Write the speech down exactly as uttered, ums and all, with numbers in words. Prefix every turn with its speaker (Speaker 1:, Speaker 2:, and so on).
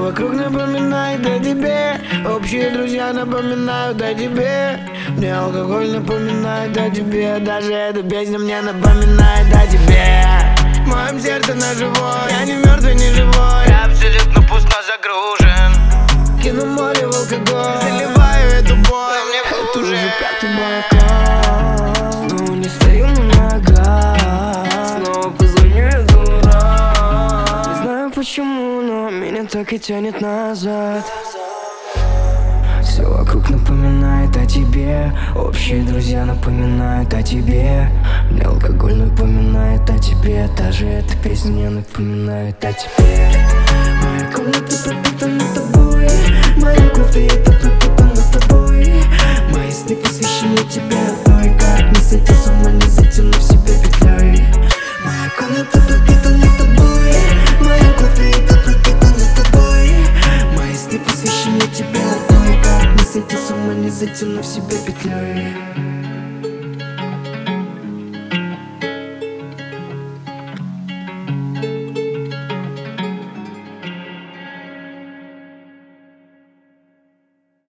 Speaker 1: вокруг напоминает о тебе. Общие друзья напоминают о тебе. Мне алкоголь напоминает о тебе. Даже эта песня мне напоминает о тебе. В моем сердце ножевой, я не мертвый, не живой.
Speaker 2: Я абсолютно пуст, но загружен.
Speaker 1: Кину море в алкоголь, заливаю эту боль.
Speaker 2: Это
Speaker 1: уже пятый бокал. Снова не стою на ногах. Снова позвоню, я дурак. Не знаю почему, но меня так и тянет назад. Все вокруг напоминает о тебе. Общие друзья напоминают о тебе. Мне алкоголь напоминает о тебе. Даже эта песня мне напоминает о тебе. Моя комната пропитана тобой. Моя кофта пропитана тобой. Мои сны посвящены тебе одной. Как не сойти с ума, не затянув себя петлей. Моя комната пропитана тобой. Моя кофта пропитана тобой. Мои сны посвящены тебе одной. Как не сойти с ума, не затянув себя петлей.